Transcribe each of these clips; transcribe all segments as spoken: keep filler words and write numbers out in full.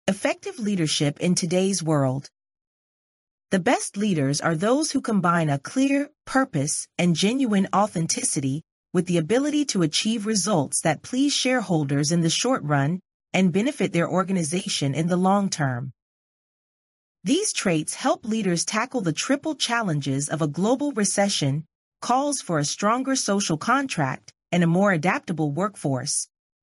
Effective leadership in today's world. The best leaders are those who combine a clear purpose and genuine authenticity with the ability to achieve results that please shareholders in the short run and benefit their organization in the long term. These traits help leaders tackle the triple challenges of a global recession, calls for a stronger social contract, and a more adaptable workforce.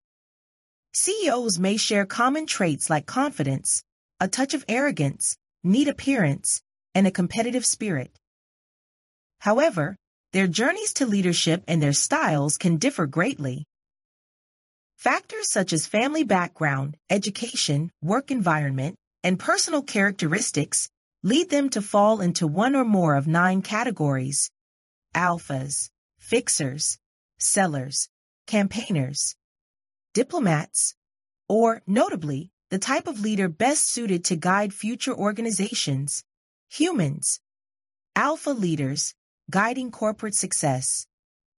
C E Os may share common traits like confidence, a touch of arrogance, neat appearance, and a competitive spirit. However, their journeys to leadership and their styles can differ greatly. Factors such as family background, education, work environment, and personal characteristics lead them to fall into one or more of nine categories: alphas, fixers, sellers, campaigners, diplomats, or, notably, the type of leader best suited to guide future organizations, humans. Alpha leaders, guiding corporate success.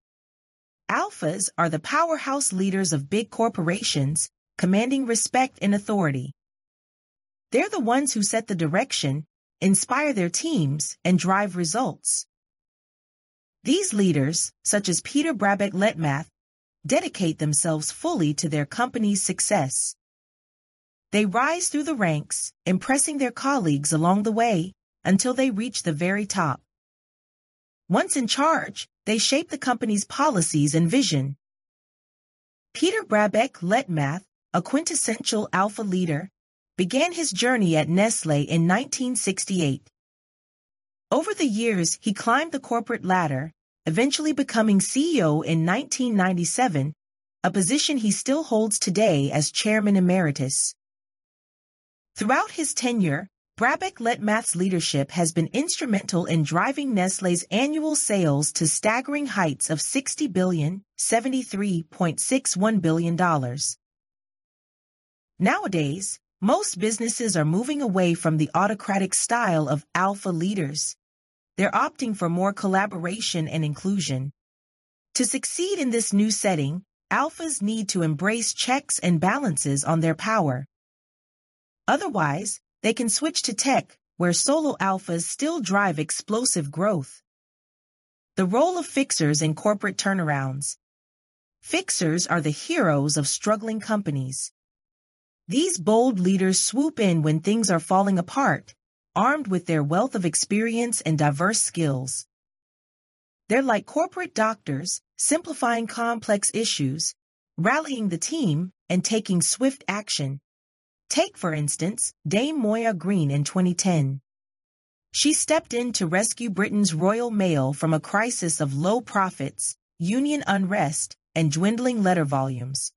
Alphas are the powerhouse leaders of big corporations, commanding respect and authority. They're the ones who set the direction, inspire their teams, and drive results. These leaders, such as Peter Brabeck-Letmathe, dedicate themselves fully to their company's success. They rise through the ranks, impressing their colleagues along the way until they reach the very top. Once in charge, they shape the company's policies and vision. Peter Brabeck-Letmathe, a quintessential alpha leader, began his journey at Nestlé in nineteen sixty-eight. Over the years, he climbed the corporate ladder, eventually becoming C E O in nineteen ninety-seven, a position he still holds today as Chairman Emeritus. Throughout his tenure, Brabeck-Letmathe's leadership has been instrumental in driving Nestlé's annual sales to staggering heights of sixty billion dollars, seventy-three point six one billion dollars. Nowadays, most businesses are moving away from the autocratic style of alpha leaders. They're opting for more collaboration and inclusion. To succeed in this new setting, alphas need to embrace checks and balances on their power. Otherwise, they can switch to tech, where solo alphas still drive explosive growth. The role of fixers in corporate turnarounds. Fixers are the heroes of struggling companies. These bold leaders swoop in when things are falling apart, armed with their wealth of experience and diverse skills. They're like corporate doctors, simplifying complex issues, rallying the team, and taking swift action. Take, for instance, Dame Moya Greene in twenty ten. She stepped in to rescue Britain's Royal Mail from a crisis of low profits, union unrest, and dwindling letter volumes.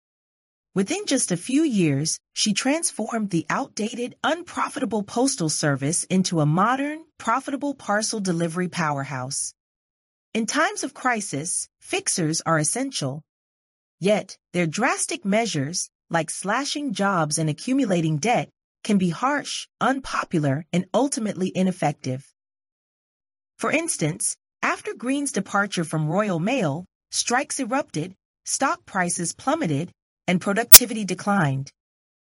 Within just a few years, she transformed the outdated, unprofitable postal service into a modern, profitable parcel delivery powerhouse. In times of crisis, fixers are essential. Yet, their drastic measures, like slashing jobs and accumulating debt, can be harsh, unpopular, and ultimately ineffective. For instance, after Greene's departure from Royal Mail, strikes erupted, stock prices plummeted, and productivity declined.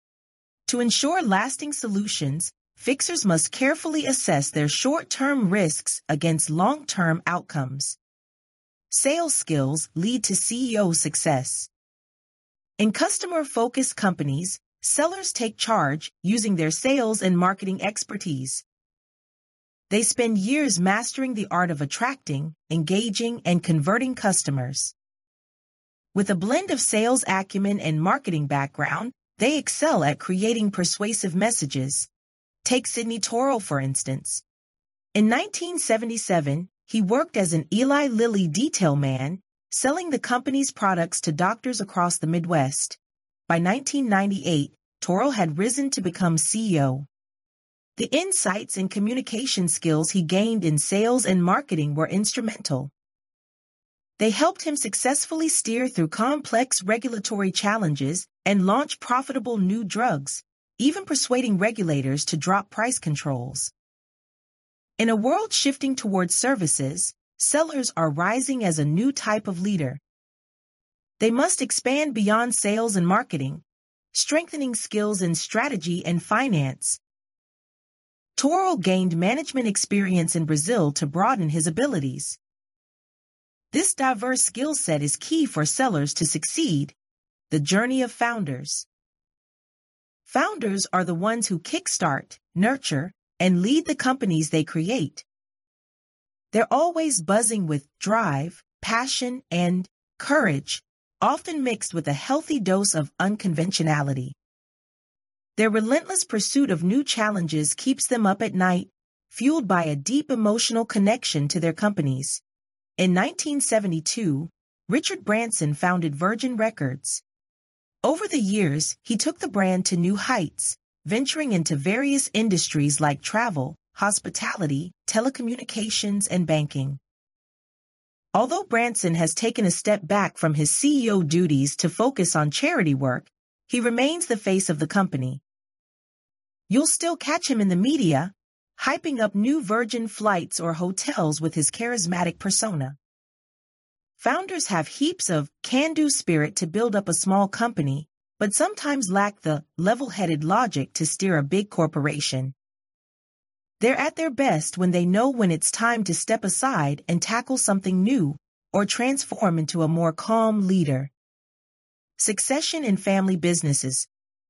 To ensure lasting solutions, fixers must carefully assess their short-term risks against long-term outcomes. Sales skills lead to C E O success. In customer-focused companies, sellers take charge using their sales and marketing expertise. They spend years mastering the art of attracting, engaging, and converting customers. With a blend of sales acumen and marketing background, they excel at creating persuasive messages. Take Sidney Taurel, for instance. In nineteen seventy-seven, he worked as an Eli Lilly detail man, selling the company's products to doctors across the Midwest. By nineteen ninety-eight, Taurel had risen to become C E O. The insights and communication skills he gained in sales and marketing were instrumental. They helped him successfully steer through complex regulatory challenges and launch profitable new drugs, even persuading regulators to drop price controls. In a world shifting towards services, sellers are rising as a new type of leader. They must expand beyond sales and marketing, strengthening skills in strategy and finance. Toro gained management experience in Brazil to broaden his abilities. This diverse skill set is key for sellers to succeed. The journey of founders. Founders are the ones who kickstart, nurture, and lead the companies they create. They're always buzzing with drive, passion, and courage, often mixed with a healthy dose of unconventionality. Their relentless pursuit of new challenges keeps them up at night, fueled by a deep emotional connection to their companies. In nineteen seventy-two, Richard Branson founded Virgin Records. Over the years, he took the brand to new heights, venturing into various industries like travel, hospitality, telecommunications, and banking. Although Branson has taken a step back from his C E O duties to focus on charity work, he remains the face of the company. You'll still catch him in the media, hyping up new Virgin flights or hotels with his charismatic persona. Founders have heaps of can-do spirit to build up a small company, but sometimes lack the level-headed logic to steer a big corporation. They're at their best when they know when it's time to step aside and tackle something new, or transform into a more calm leader. Succession in family businesses.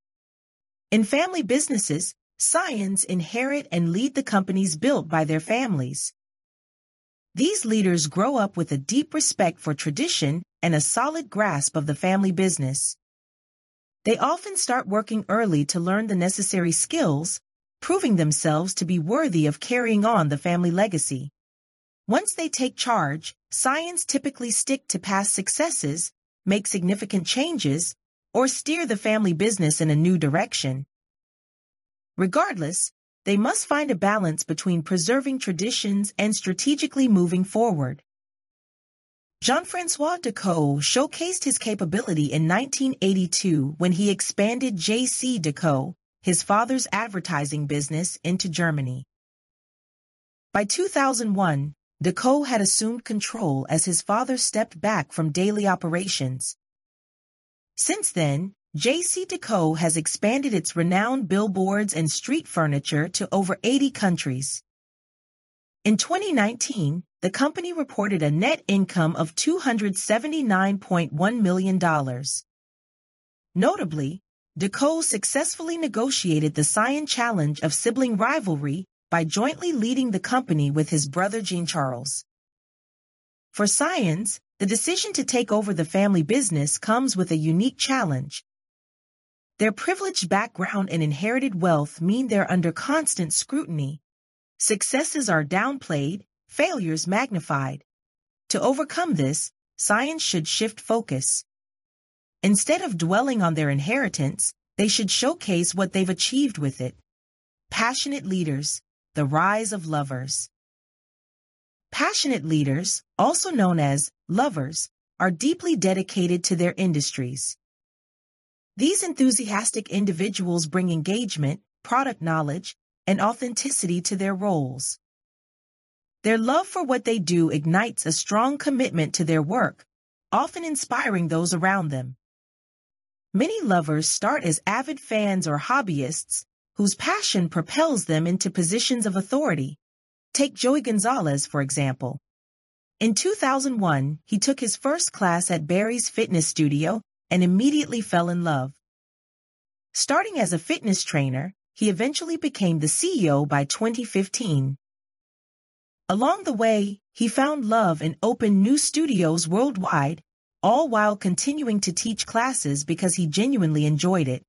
In family businesses, scions inherit and lead the companies built by their families. These leaders grow up with a deep respect for tradition and a solid grasp of the family business. They often start working early to learn the necessary skills, proving themselves to be worthy of carrying on the family legacy. Once they take charge, scions typically stick to past successes, make significant changes, or steer the family business in a new direction. Regardless, they must find a balance between preserving traditions and strategically moving forward. Jean-François Decaux showcased his capability in nineteen eighty-two when he expanded J C Decaux, his father's advertising business, into Germany. By two thousand one, Decaux had assumed control as his father stepped back from daily operations. Since then, J C Decaux has expanded its renowned billboards and street furniture to over eighty countries. In twenty nineteen, the company reported a net income of two hundred seventy-nine point one million dollars. Notably, Decaux successfully negotiated the Scion challenge of sibling rivalry by jointly leading the company with his brother Jean-Charles. For Scions, the decision to take over the family business comes with a unique challenge. Their privileged background and inherited wealth mean they're under constant scrutiny. Successes are downplayed, failures magnified. To overcome this, scions should shift focus. Instead of dwelling on their inheritance, they should showcase what they've achieved with it. Passionate leaders, the rise of lovers. Passionate leaders, also known as lovers, are deeply dedicated to their industries. These enthusiastic individuals bring engagement, product knowledge, and authenticity to their roles. Their love for what they do ignites a strong commitment to their work, often inspiring those around them. Many lovers start as avid fans or hobbyists, whose passion propels them into positions of authority. Take Joey Gonzalez, for example. In two thousand one, he took his first class at Barry's Fitness Studio and immediately fell in love. Starting as a fitness trainer, he eventually became the C E O by twenty fifteen. Along the way, he found love and opened new studios worldwide, all while continuing to teach classes because he genuinely enjoyed it.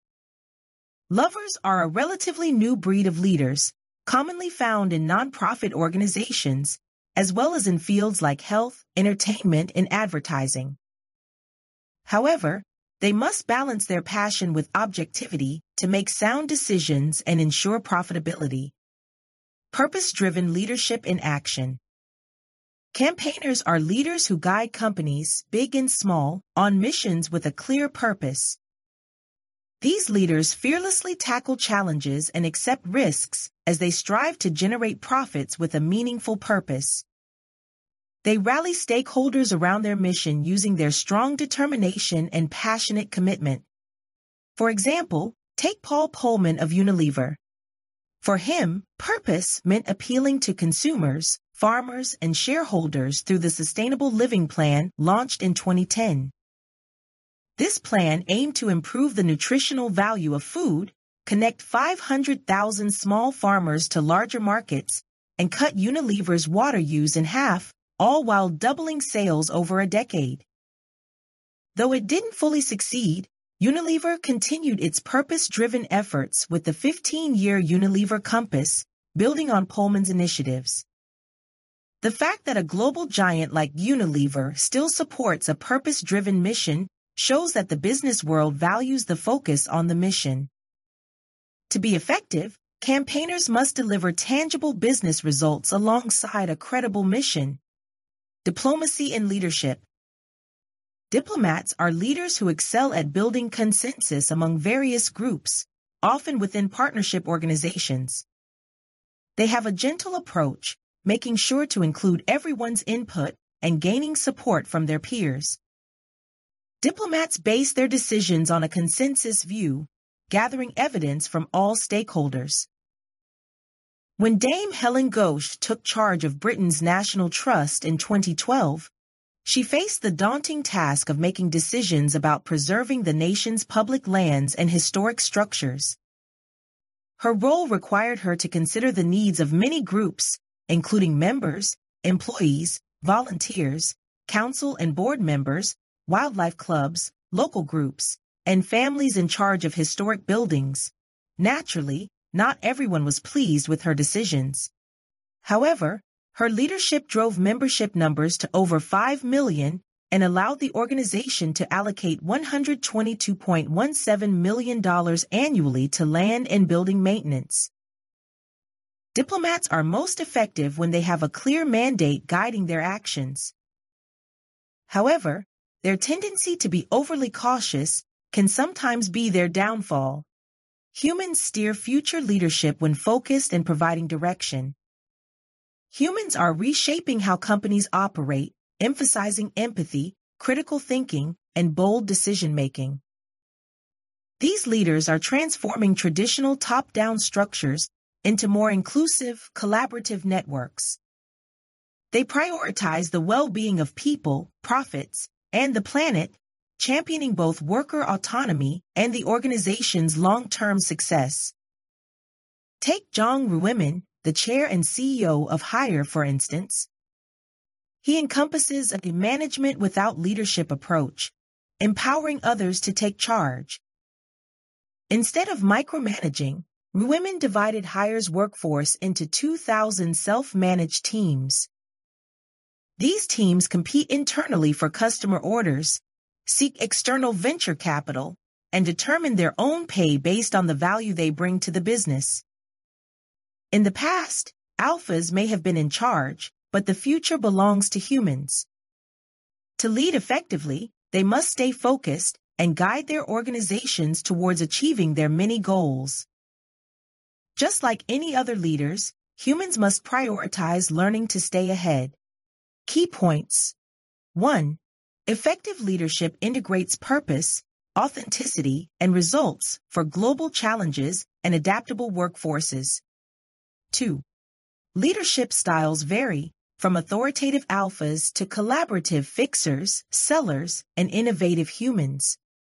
Lovers are a relatively new breed of leaders, commonly found in nonprofit organizations, as well as in fields like health, entertainment, and advertising. However, they must balance their passion with objectivity to make sound decisions and ensure profitability. Purpose-driven leadership in action. Campaigners are leaders who guide companies, big and small, on missions with a clear purpose. These leaders fearlessly tackle challenges and accept risks as they strive to generate profits with a meaningful purpose. They rally stakeholders around their mission using their strong determination and passionate commitment. For example, take Paul Polman of Unilever. For him, purpose meant appealing to consumers, farmers, and shareholders through the Sustainable Living Plan launched in twenty ten. This plan aimed to improve the nutritional value of food, connect five hundred thousand small farmers to larger markets, and cut Unilever's water use in half, all while doubling sales over a decade. Though it didn't fully succeed, Unilever continued its purpose-driven efforts with the fifteen-year Unilever Compass, building on Polman's initiatives. The fact that a global giant like Unilever still supports a purpose-driven mission shows that the business world values the focus on the mission. To be effective, campaigners must deliver tangible business results alongside a credible mission. Diplomacy and leadership. Diplomats are leaders who excel at building consensus among various groups, often within partnership organizations. They have a gentle approach, making sure to include everyone's input and gaining support from their peers. Diplomats base their decisions on a consensus view, gathering evidence from all stakeholders. When Dame Helen Ghosh took charge of Britain's National Trust in twenty twelve, she faced the daunting task of making decisions about preserving the nation's public lands and historic structures. Her role required her to consider the needs of many groups, including members, employees, volunteers, council and board members, wildlife clubs, local groups, and families in charge of historic buildings. Naturally, not everyone was pleased with her decisions. However, her leadership drove membership numbers to over five million and allowed the organization to allocate one hundred twenty-two point one seven million dollars annually to land and building maintenance. Diplomats are most effective when they have a clear mandate guiding their actions. However, their tendency to be overly cautious can sometimes be their downfall. Humans steer future leadership when focused and providing direction. Humans are reshaping how companies operate, emphasizing empathy, critical thinking, and bold decision-making. These leaders are transforming traditional top-down structures into more inclusive, collaborative networks. They prioritize the well-being of people, profits, and the planet, championing both worker autonomy and the organization's long-term success. Take Jong Ruimin, the chair and C E O of Haier, for instance. He encompasses a management without leadership approach, empowering others to take charge. Instead of micromanaging, Ruimin divided Haier's workforce into two thousand self-managed teams. These teams compete internally for customer orders, seek external venture capital, and determine their own pay based on the value they bring to the business. In the past, alphas may have been in charge, but the future belongs to humans. To lead effectively, they must stay focused and guide their organizations towards achieving their many goals. Just like any other leaders, humans must prioritize learning to stay ahead. Key points. one. Effective leadership integrates purpose, authenticity, and results for global challenges and adaptable workforces. two. Leadership styles vary, from authoritative alphas to collaborative fixers, sellers, and innovative humans.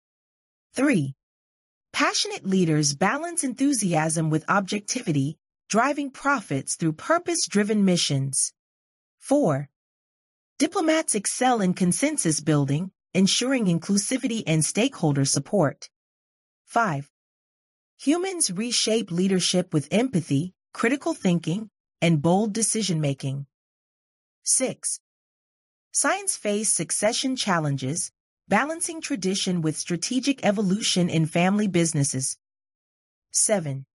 three. Passionate leaders balance enthusiasm with objectivity, driving profits through purpose-driven missions. four. Diplomats excel in consensus building, ensuring inclusivity and stakeholder support. five. Humans reshape leadership with empathy, critical thinking, and bold decision-making. six. Science faced succession challenges, balancing tradition with strategic evolution in family businesses. seven.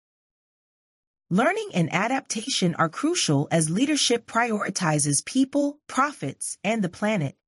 Learning and adaptation are crucial as leadership prioritizes people, profits, and the planet.